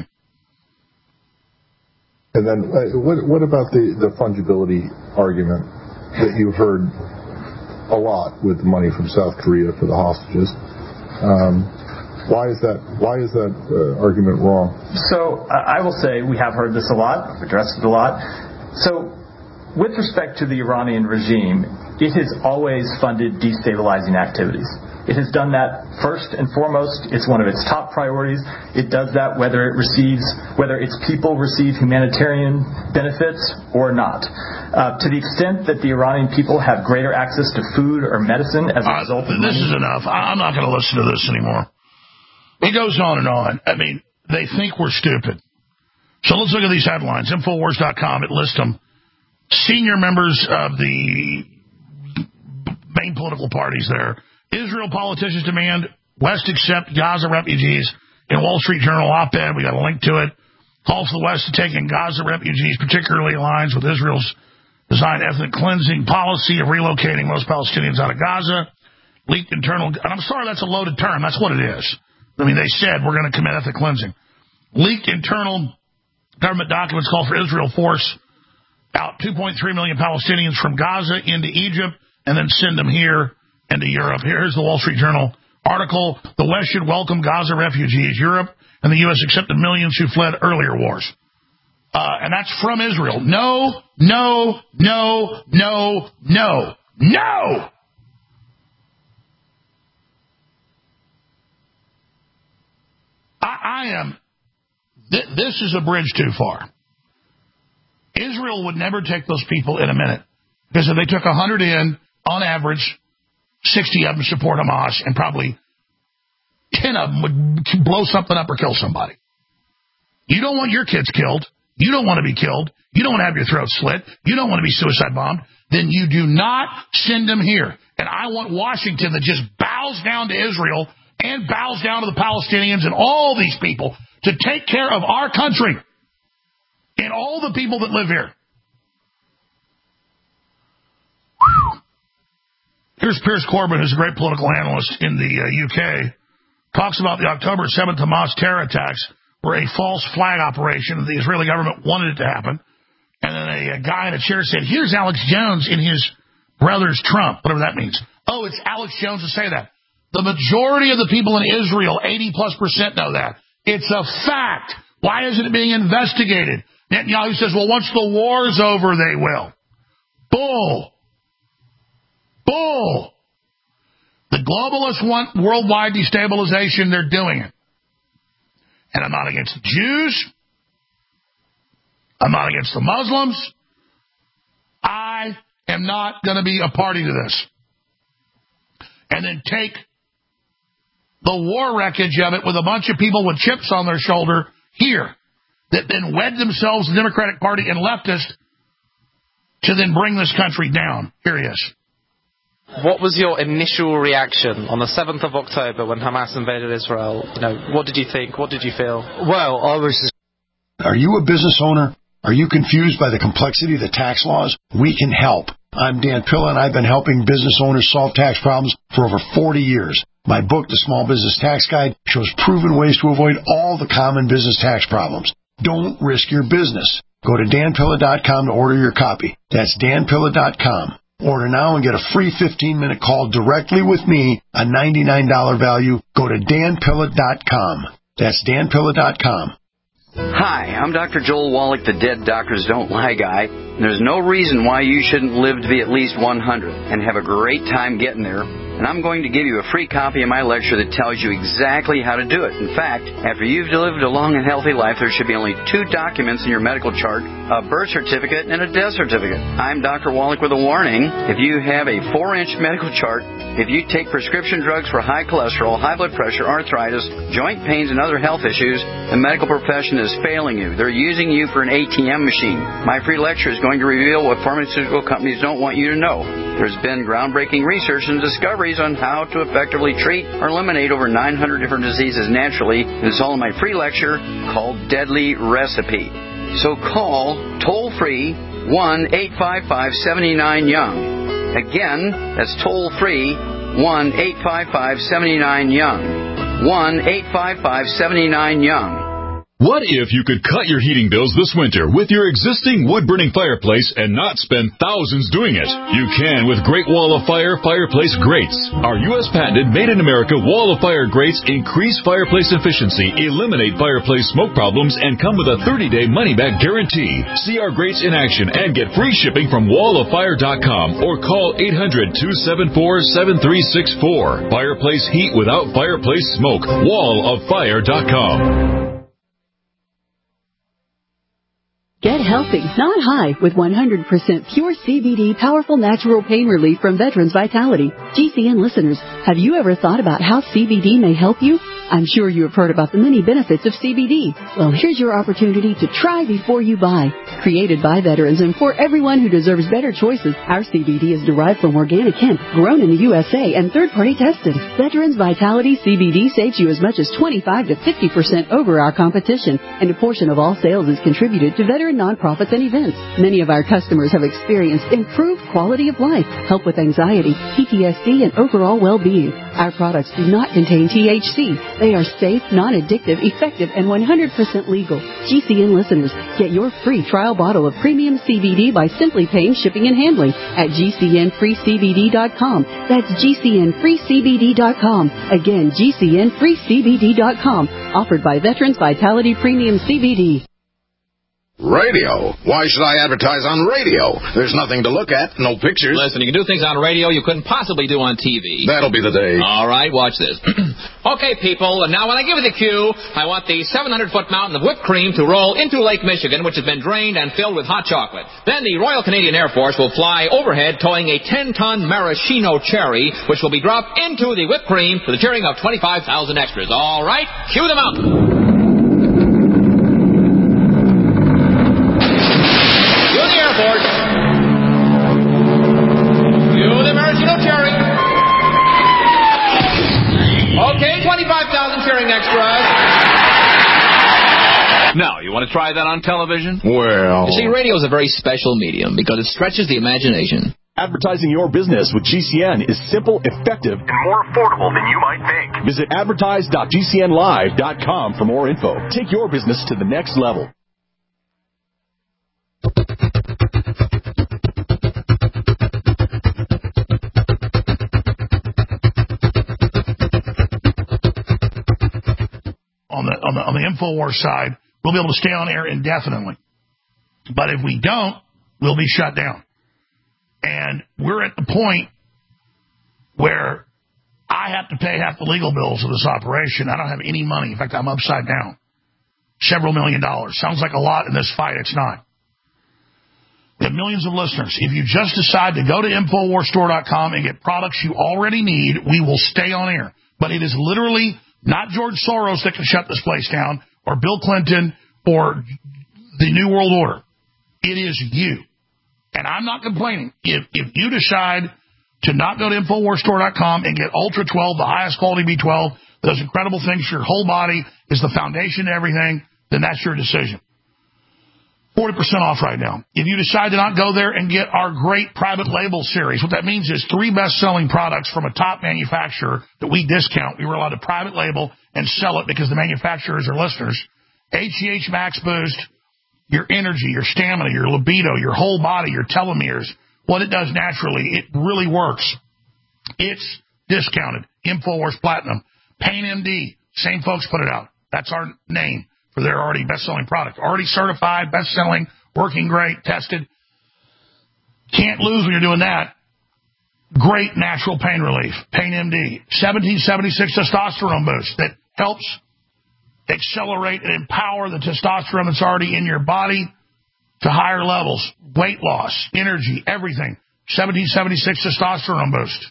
And then uh, what, what about the, the fungibility argument that you've heard a lot with the money from South Korea for the hostages? Um, why is that, why is that uh, argument wrong? So uh, I will say we have heard this a lot. I've addressed it a lot. So with respect to the Iranian regime, it has always funded destabilizing activities. It has done that first and foremost. It's one of its top priorities. It does that whether it receives, whether its people receive humanitarian benefits or not. Uh, to the extent that the Iranian people have greater access to food or medicine as a uh, result of this money. is enough. I'm not going to listen to this anymore. It goes on and on. I mean, they think we're stupid. So let's look at these headlines. Infowars dot com, it lists them. Senior members of the main political parties there. Israel politicians demand West accept Gaza refugees. In Wall Street Journal op-ed, we got a link to it. Calls for the West to take in Gaza refugees, particularly aligns with Israel's designed ethnic cleansing policy of relocating most Palestinians out of Gaza. Leaked internal, and I'm sorry that's a loaded term. That's what it is. I mean, they said we're going to commit ethnic cleansing. Leaked internal government documents call for Israel force out two point three million Palestinians from Gaza into Egypt and then send them here into Europe. Here's the Wall Street Journal article. The West should welcome Gaza refugees. Europe and the U S accepted millions who fled earlier wars. Uh, and that's from Israel. No, no, no, no, no, no! I, I am... Th- this is a bridge too far. Israel would never take those people in a minute. Because if they took one hundred in, on average, sixty of them support Hamas, and probably ten of them would blow something up or kill somebody. You don't want your kids killed. You don't want to be killed. You don't want to have your throat slit. You don't want to be suicide bombed. Then you do not send them here. And I want Washington that just bows down to Israel and bows down to the Palestinians and all these people to take care of our country and all the people that live here. Here's Piers Corbyn, who's a great political analyst in the uh, U K, talks about the October seventh Hamas terror attacks were a false flag operation. The Israeli government wanted it to happen. And then a, a guy in a chair said, here's Alex Jones in his brother's Trump, whatever that means. Oh, it's Alex Jones to say that. The majority of the people in Israel, eighty plus percent, know that. It's a fact. Why isn't it being investigated? Netanyahu says, well, once the war's over, they will. Bull. Bull. The globalists want worldwide destabilization. They're doing it. And I'm not against the Jews. I'm not against the Muslims. I am not going to be a party to this. And then take the war wreckage of it with a bunch of people with chips on their shoulder here that then wed themselves to the Democratic Party and leftists to then bring this country down. Here he is. What was your initial reaction on the seventh of October when Hamas invaded Israel? You know, what did you think? What did you feel? Well, I was... Are you a business owner? Are you confused by the complexity of the tax laws? We can help. I'm Dan Pilla, and I've been helping business owners solve tax problems for over forty years. My book, The Small Business Tax Guide, shows proven ways to avoid all the common business tax problems. Don't risk your business. Go to dan pilla dot com to order your copy. That's dan pilla dot com. Order now and get a free fifteen minute call directly with me, a ninety-nine dollars value. Go to dan pilla dot com. That's dan pilla dot com. Hi, I'm Doctor Joel Wallach, the Dead Doctors Don't Lie guy. There's no reason why you shouldn't live to be at least one hundred and have a great time getting there. And I'm going to give you a free copy of my lecture that tells you exactly how to do it. In fact, after you've lived a long and healthy life, there should be only two documents in your medical chart, a birth certificate and a death certificate. I'm Doctor Wallach with a warning. If you have a four inch medical chart, if you take prescription drugs for high cholesterol, high blood pressure, arthritis, joint pains, and other health issues, the medical profession is failing you. They're using you for an A T M machine. My free lecture is going to reveal what pharmaceutical companies don't want you to know. There's been groundbreaking research and discoveries on how to effectively treat or eliminate over nine hundred different diseases naturally. It's all in my free lecture called Deadly Recipe. So call toll-free one eight five five, seven nine, young. Again, that's toll-free one eight five five, seven nine, young. one eight five five, seven nine, young. What if you could cut your heating bills this winter with your existing wood-burning fireplace and not spend thousands doing it? You can with Great Wall of Fire fireplace grates. Our U S patented made-in-America Wall of Fire grates increase fireplace efficiency, eliminate fireplace smoke problems, and come with a thirty-day money-back guarantee. See our grates in action and get free shipping from wall of fire dot com or call eight hundred, two seven four, seven three six four. Fireplace heat without fireplace smoke. wall of fire dot com. Get healthy, not high, with one hundred percent pure C B D powerful natural pain relief from Veterans Vitality. G C N listeners, have you ever thought about how C B D may help you? I'm sure you have heard about the many benefits of C B D. Well, here's your opportunity to try before you buy. Created by veterans and for everyone who deserves better choices, our C B D is derived from organic hemp, grown in the U S A, and third-party tested. Veterans Vitality C B D saves you as much as twenty-five to fifty percent over our competition, and a portion of all sales is contributed to veteran nonprofits and events. Many of our customers have experienced improved quality of life, help with anxiety, P T S D, and overall well-being. Our products do not contain T H C. They are safe, non-addictive, effective, and one hundred percent legal. G C N listeners, get your free trial bottle of premium C B D by simply paying shipping and handling at G C N free C B D dot com. That's G C N free C B D dot com. Again, G C N free C B D dot com. Offered by Veterans Vitality Premium C B D. Radio? Why should I advertise on radio? There's nothing to look at, no pictures. Listen, you can do things on radio you couldn't possibly do on T V. That'll be the day. All right, watch this. Okay, people, and now when I give you the cue, I want the seven hundred foot mountain of whipped cream to roll into Lake Michigan, which has been drained and filled with hot chocolate. Then the Royal Canadian Air Force will fly overhead towing a ten ton maraschino cherry, which will be dropped into the whipped cream for the cheering of twenty-five thousand extras. All right, cue the mountain. twenty-five thousand cheering extras. Now, you want to try that on television? Well... You see, radio is a very special medium because it stretches the imagination. Advertising your business with G C N is simple, effective, and more affordable than you might think. Visit advertise dot G C N live dot com for more info. Take your business to the next level. On the, on the on the InfoWars side, we'll be able to stay on air indefinitely. But if we don't, we'll be shut down. And we're at the point where I have to pay half the legal bills of this operation. I don't have any money. In fact, I'm upside down. Several million dollars. Sounds like a lot in this fight. It's not. We have millions of listeners. If you just decide to go to InfoWars Store dot com and get products you already need, we will stay on air. But it is literally not George Soros that can shut this place down, or Bill Clinton, or the New World Order. It is you. And I'm not complaining. If if you decide to not go to InfoWars Store dot com and get Ultra twelve, the highest quality B twelve, those incredible things for your whole body, is the foundation to everything, then that's your decision. forty percent off right now. If you decide to not go there and get our great private label series, what that means is three best-selling products from a top manufacturer that we discount. We were allowed to private label and sell it because the manufacturers are listeners. H G H Max Boost, your energy, your stamina, your libido, your whole body, your telomeres, what it does naturally, it really works. It's discounted. InfoWars Platinum. Pain M D, same folks put it out. That's our name for their already best-selling product. Already certified, best-selling, working great, tested. Can't lose when you're doing that. Great natural pain relief. Pain M D. seventeen seventy-six testosterone boost that helps accelerate and empower the testosterone that's already in your body to higher levels. Weight loss, energy, everything. seventeen seventy-six testosterone boost.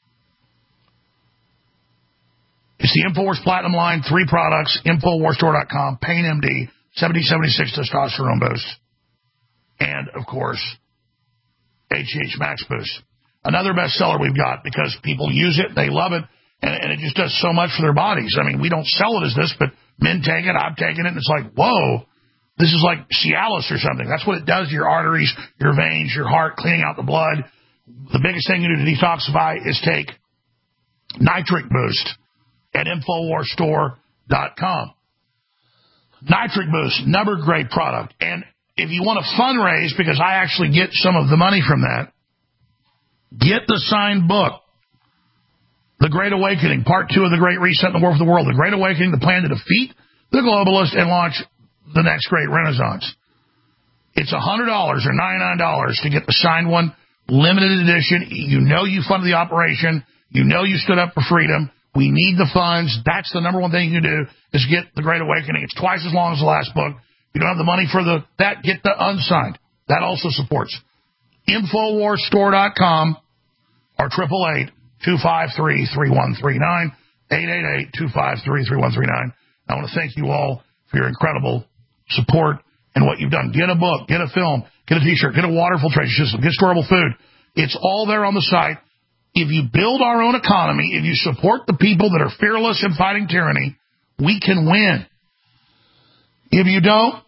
It's the InfoWars Platinum line, three products, InfoWars Store dot com, Pain M D, seventeen seventy-six testosterone boost, and, of course, H G H Max Boost. Another bestseller we've got because people use it, they love it, and, and it just does so much for their bodies. I mean, we don't sell it as this, but men take it, I've taken it, and it's like, whoa, This is like Cialis or something. That's what it does to your arteries, your veins, your heart, cleaning out the blood. The biggest thing you do to detoxify is take Nitric Boost at Infowars Store dot com. Nitric Boost, another great product. And if you want to fundraise, because I actually get some of the money from that, get the signed book, The Great Awakening, Part two of The Great Reset in the War for the World. The Great Awakening, the plan to defeat the globalists and launch the next great renaissance. It's one hundred dollars or ninety-nine dollars to get the signed one, limited edition. You know you funded the operation. You know you stood up for freedom. We need the funds. That's the number one thing you can do is get The Great Awakening. It's twice as long as the last book. You don't have the money for the that, get the unsigned. That also supports. Infowars Store dot com or eight eight eight, two five three, three one three nine, eight eight eight, two five three, three one three nine. I want to thank you all for your incredible support and what you've done. Get a book, get a film, get a T-shirt, get a water filtration system, get storable food. It's all there on the site. If you build our own economy, if you support the people that are fearless in fighting tyranny, we can win. If you don't,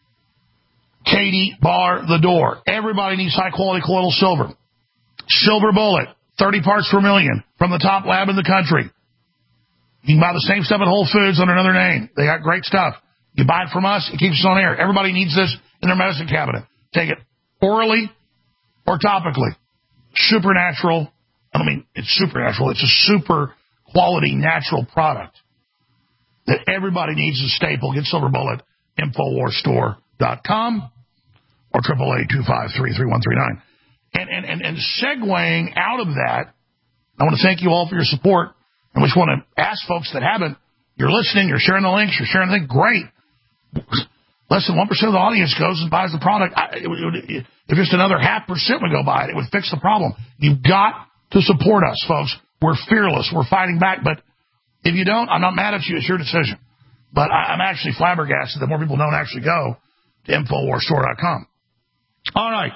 Katie, bar the door. Everybody needs high-quality colloidal silver. Silver Bullet, thirty parts per million from the top lab in the country. You can buy the same stuff at Whole Foods under another name. They got great stuff. You buy it from us, it keeps us on air. Everybody needs this in their medicine cabinet. Take it orally or topically. Supernatural. I don't mean it's supernatural. It's a super quality natural product that everybody needs as a staple. Get Silver Bullet, Infowars Store dot com or eight eight eight, two five three, three one three nine. And, and, and, and segueing out of that, I want to thank you all for your support. And we just want to ask folks that haven't, you're listening, you're sharing the links, you're sharing the thing, great. Less than one percent of the audience goes and buys the product. I, it, it, it, if just another half percent would go buy it, it would fix the problem. You've got to support us, folks. We're fearless. We're fighting back. But if you don't, I'm not mad at you. It's your decision. But I, I'm actually flabbergasted that more people don't actually go to Infowars Store dot com. All right.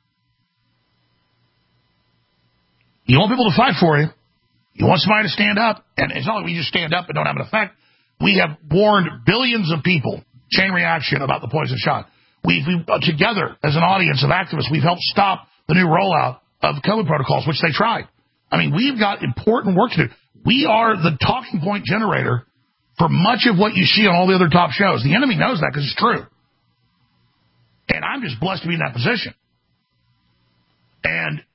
You want people to fight for you. You want somebody to stand up. And it's not like we just stand up and don't have an effect. We have warned billions of people, chain reaction, about the poison shot. We've, we've uh, together, as an audience of activists, we've helped stop the new rollout of COVID protocols, which they tried. I mean, we've got important work to do. We are the talking point generator for much of what you see on all the other top shows. The enemy knows that because it's true. And I'm just blessed to be in that position. And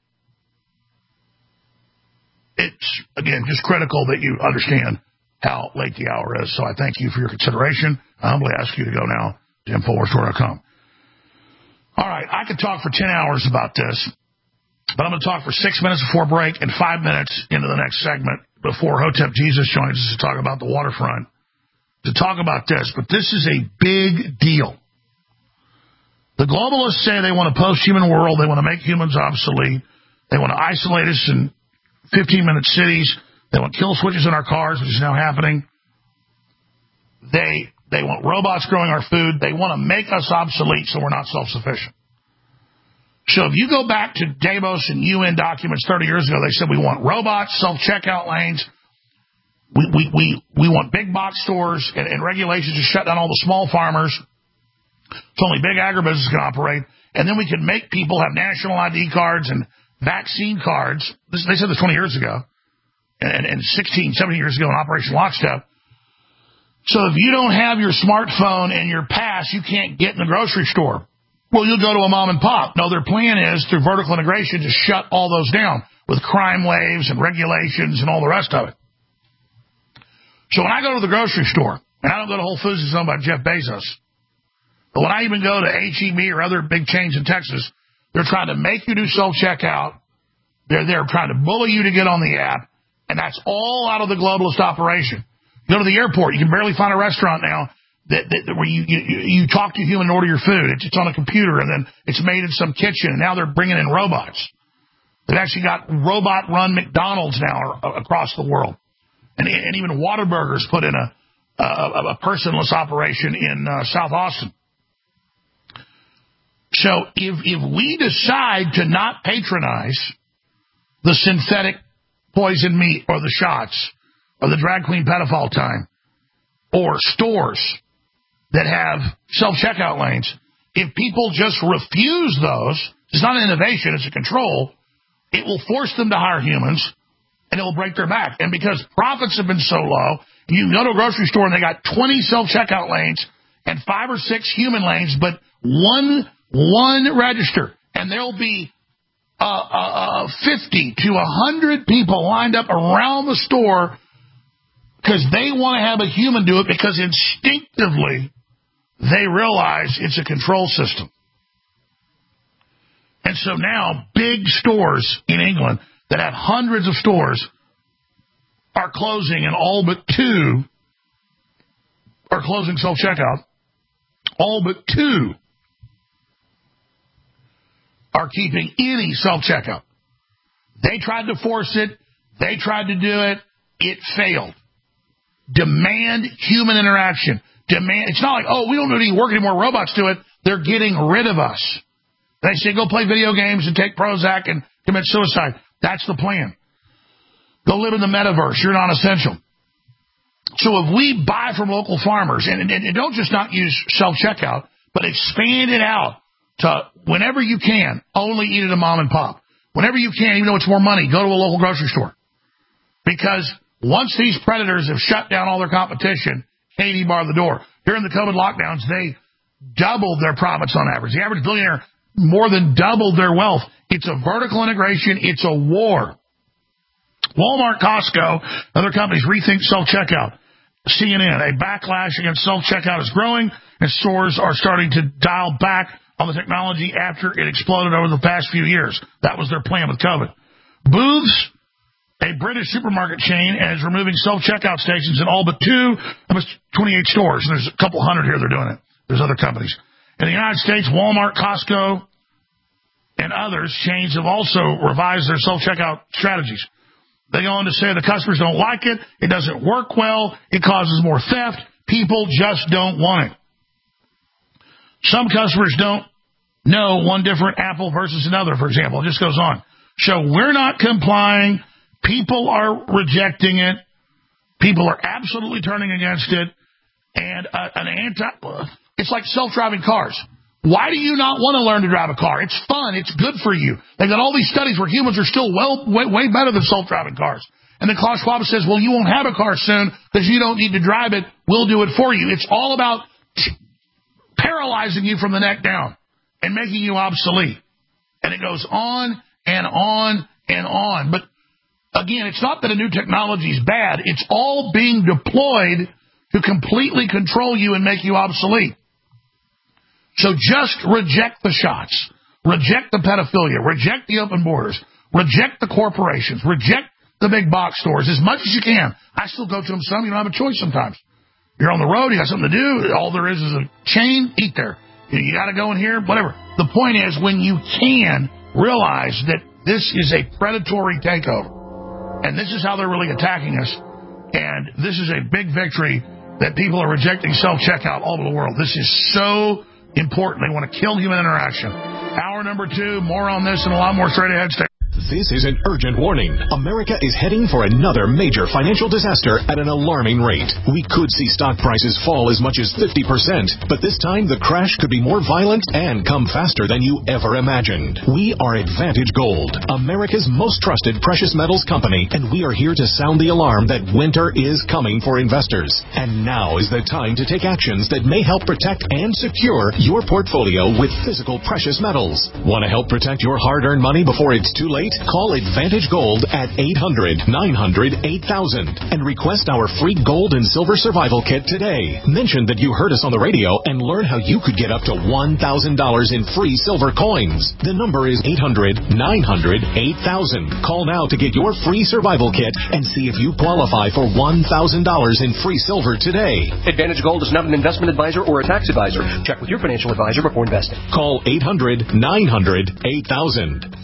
it's, again, just critical that you understand how late the hour is. So I thank you for your consideration. I humbly ask you to go now to Infowars Store dot com. All right, I could talk for ten hours about this, but I'm going to talk for six minutes before break and five minutes into the next segment before Hotep Jesus joins us to talk about the waterfront, to talk about this. But this is a big deal. The globalists say they want a post-human world. They want to make humans obsolete. They want to isolate us in fifteen-minute cities. They want kill switches in our cars, which is now happening. They they want robots growing our food. They want to make us obsolete so we're not self-sufficient. So if you go back to Davos and U N documents thirty years ago, they said we want robots, self-checkout lanes. We we we, we want big box stores and, and regulations to shut down all the small farmers so only big agribusiness can operate. And then we can make people have national I D cards and vaccine cards. This, they said this twenty years ago. And, and sixteen, seventeen years ago in Operation Lockstep. So if you don't have your smartphone and your pass, you can't get in the grocery store. Well, you'll go to a mom and pop. No, their plan is, through vertical integration, to shut all those down with crime waves and regulations and all the rest of it. So when I go to the grocery store, and I don't go to Whole Foods, it's owned by Jeff Bezos, but when I even go to H E B or other big chains in Texas, they're trying to make you do self-checkout. They're, they're trying to bully you to get on the app. And that's all out of the globalist operation. You go to the airport, you can barely find a restaurant now that, that, that where you, you you talk to a human and order your food. It's, it's on a computer, and then it's made in some kitchen, and now they're bringing in robots. They've actually got robot-run McDonald's now across the world. And, and even Whataburger's put in a, a, a personless operation in uh, South Austin. So if if we decide to not patronize the synthetic poison meat or the shots or the drag queen pedophile time or stores that have self-checkout lanes, if people just refuse those, it's not an innovation, it's a control, it will force them to hire humans, and it will break their back. And because profits have been so low, you can go to a grocery store and they got twenty self-checkout lanes and five or six human lanes, but one one register, and there'll be uh, uh, uh, fifty to one hundred people lined up around the store because they want to have a human do it because instinctively they realize it's a control system. And so now big stores in England that have hundreds of stores are closing, and all but two are closing self-checkout. All but two are keeping any self-checkout. They tried to force it. They tried to do it. It failed. Demand human interaction. Demand. It's not like, oh, we don't need any work anymore. Robots do it. They're getting rid of us. They say go play video games and take Prozac and commit suicide. That's the plan. Go live in the metaverse. You're non-essential. So if we buy from local farmers, and, and, and don't just not use self-checkout, but expand it out to whenever you can, only eat at a mom and pop. Whenever you can, even though it's more money, go to a local grocery store. Because once these predators have shut down all their competition, Katie barred the door. During the COVID lockdowns, they doubled their profits on average. The average billionaire more than doubled their wealth. It's a vertical integration. It's a war. Walmart, Costco, other companies rethink self-checkout. C N N, a backlash against self-checkout is growing, and stores are starting to dial back on the technology after it exploded over the past few years. That was their plan with COVID. Booths, a British supermarket chain, is removing self-checkout stations in all but two of its twenty-eight stores. And there's a couple hundred here that are doing it. There's other companies. In the United States, Walmart, Costco, and others chains have also revised their self-checkout strategies. They go on to say the customers don't like it, it doesn't work well, it causes more theft, people just don't want it. Some customers don't know one different apple versus another, for example. It just goes on. So we're not complying, people are rejecting it, people are absolutely turning against it, and uh, an anti... It's like self-driving cars. Why do you not want to learn to drive a car? It's fun. It's good for you. They've got all these studies where humans are still well, way, way better than self-driving cars. And then Klaus Schwab says, well, you won't have a car soon because you don't need to drive it. We'll do it for you. It's all about t- paralyzing you from the neck down and making you obsolete. And it goes on and on and on. But again, it's not that a new technology is bad. It's all being deployed to completely control you and make you obsolete. So just reject the shots, reject the pedophilia, reject the open borders, reject the corporations, reject the big box stores as much as you can. I still go to them some. You don't have a choice sometimes. You're on the road, you got something to do, all there is is a chain, eat there. You, you got to go in here, whatever. The point is, when you can, realize that this is a predatory takeover. And this is how they're really attacking us. And this is a big victory that people are rejecting self-checkout all over the world. This is so important. They want to kill human interaction. Hour number two, more on this and a lot more straight ahead. Stay. This is an urgent warning. America is heading for another major financial disaster at an alarming rate. We could see stock prices fall as much as fifty percent, but this time the crash could be more violent and come faster than you ever imagined. We are Advantage Gold, America's most trusted precious metals company, and we are here to sound the alarm that winter is coming for investors. And now is the time to take actions that may help protect and secure your portfolio with physical precious metals. Want to help protect your hard-earned money before it's too late? Call Advantage Gold at eight hundred, nine hundred, eight thousand and request our free gold and silver survival kit today. Mention that you heard us on the radio and learn how you could get up to one thousand dollars in free silver coins. The number is eight hundred, nine hundred, eight thousand. Call now to get your free survival kit and see if you qualify for one thousand dollars in free silver today. Advantage Gold is not an investment advisor or a tax advisor. Check with your financial advisor before investing. Call eight hundred, nine hundred, eight thousand.